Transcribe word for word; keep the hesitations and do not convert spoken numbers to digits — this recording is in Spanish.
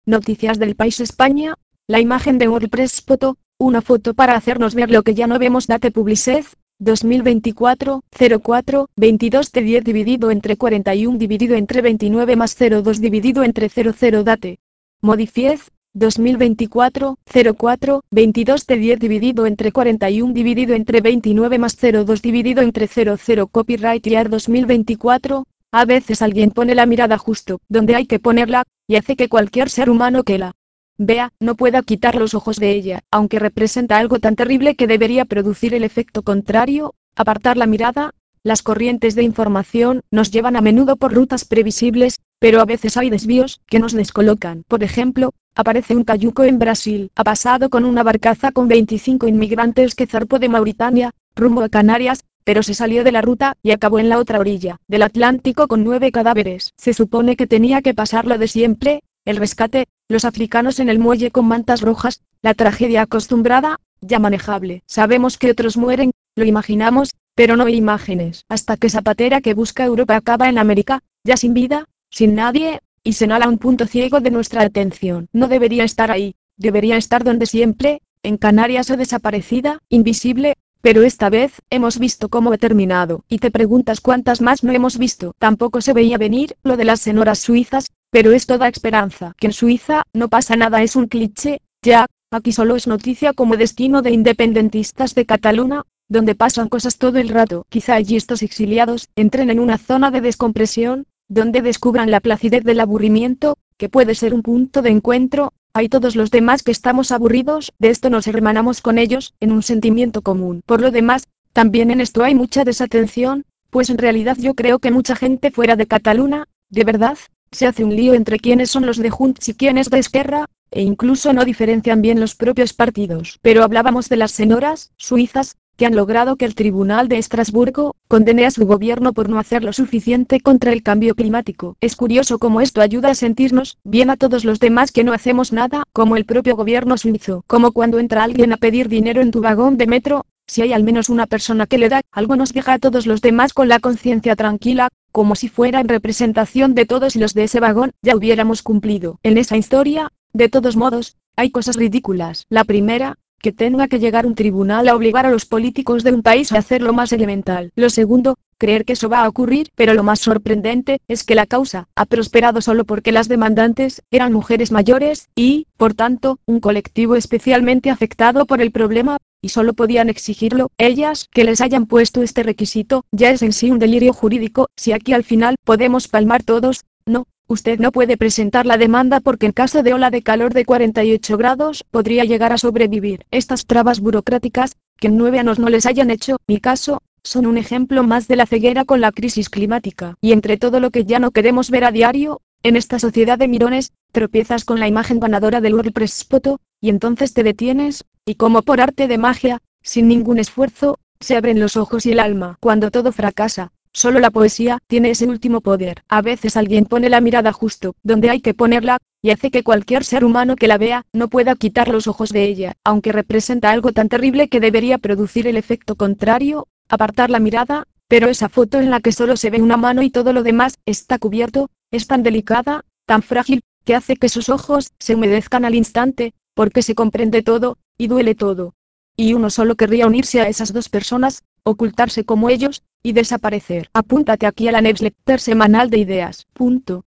Noticias del País España. La imagen de WordPress Photo, una foto para hacernos ver lo que ya no vemos. Date Publicez, dos mil veinticuatro, cero cuatro, veintidós de diez dividido entre cuarenta y uno dividido entre veintinueve más cero dos dividido entre cero cero. Date Modifiez, dos mil veinticuatro, cero cuatro, veintidós de diez dividido entre cuarenta y uno dividido entre veintinueve más cero dos dividido entre cero cero. Copyright Year dos mil veinticuatro. A veces alguien pone la mirada justo donde hay que ponerla, y hace que cualquier ser humano que la vea no pueda quitar los ojos de ella, aunque representa algo tan terrible que debería producir el efecto contrario, apartar la mirada. Las corrientes de información nos llevan a menudo por rutas previsibles, pero a veces hay desvíos que nos descolocan. Por ejemplo, aparece un cayuco en Brasil, ha pasado con una barcaza con veinticinco inmigrantes que zarpó de Mauritania, rumbo a Canarias, pero se salió de la ruta y acabó en la otra orilla del Atlántico con nueve cadáveres. Se supone que tenía que pasar lo de siempre, el rescate, los africanos en el muelle con mantas rojas, la tragedia acostumbrada, ya manejable. Sabemos que otros mueren, lo imaginamos, pero no hay imágenes. Hasta que Zapatera que busca Europa acaba en América, ya sin vida, sin nadie, y señala un punto ciego de nuestra atención. No debería estar ahí, debería estar donde siempre, en Canarias o desaparecida, invisible. Pero esta vez, hemos visto cómo ha terminado, y te preguntas cuántas más no hemos visto. Tampoco se veía venir lo de las señoras suizas, pero es toda esperanza. Que en Suiza no pasa nada es un cliché, ya, aquí solo es noticia como destino de independentistas de Cataluña, donde pasan cosas todo el rato. Quizá allí estos exiliados entren en una zona de descompresión, donde descubran la placidez del aburrimiento, que puede ser un punto de encuentro. Hay todos los demás que estamos aburridos, de esto nos hermanamos con ellos, en un sentimiento común. Por lo demás, también en esto hay mucha desatención, pues en realidad yo creo que mucha gente fuera de Cataluña, de verdad, se hace un lío entre quiénes son los de Junts y quiénes de Esquerra, e incluso no diferencian bien los propios partidos. Pero hablábamos de las señoras suizas, que han logrado que el Tribunal de Estrasburgo condene a su gobierno por no hacer lo suficiente contra el cambio climático. Es curioso cómo esto ayuda a sentirnos bien a todos los demás que no hacemos nada, como el propio gobierno suizo. Como cuando entra alguien a pedir dinero en tu vagón de metro, si hay al menos una persona que le da algo nos deja a todos los demás con la conciencia tranquila, como si fuera en representación de todos y los de ese vagón ya hubiéramos cumplido. En esa historia, de todos modos, hay cosas ridículas. La primera, que tenga que llegar un tribunal a obligar a los políticos de un país a hacer lo más elemental. Lo segundo, creer que eso va a ocurrir, pero lo más sorprendente es que la causa ha prosperado solo porque las demandantes eran mujeres mayores y, por tanto, un colectivo especialmente afectado por el problema, y solo podían exigirlo ellas. Que les hayan puesto este requisito ya es en sí un delirio jurídico. Si aquí al final podemos palmar todos, no. Usted no puede presentar la demanda porque en caso de ola de calor de cuarenta y ocho grados podría llegar a sobrevivir. Estas trabas burocráticas, que en nueve años no les hayan hecho ni caso, son un ejemplo más de la ceguera con la crisis climática. Y entre todo lo que ya no queremos ver a diario, en esta sociedad de mirones, tropiezas con la imagen ganadora del WordPress Photo, y entonces te detienes, y como por arte de magia, sin ningún esfuerzo, se abren los ojos y el alma. Cuando todo fracasa, solo la poesía tiene ese último poder. A veces alguien pone la mirada justo donde hay que ponerla, y hace que cualquier ser humano que la vea no pueda quitar los ojos de ella, aunque representa algo tan terrible que debería producir el efecto contrario, apartar la mirada. Pero esa foto en la que solo se ve una mano y todo lo demás está cubierto, es tan delicada, tan frágil, que hace que sus ojos se humedezcan al instante, porque se comprende todo, y duele todo. Y uno solo querría unirse a esas dos personas, ocultarse como ellos, y desaparecer. Apúntate aquí a la newsletter semanal de ideas. Punto.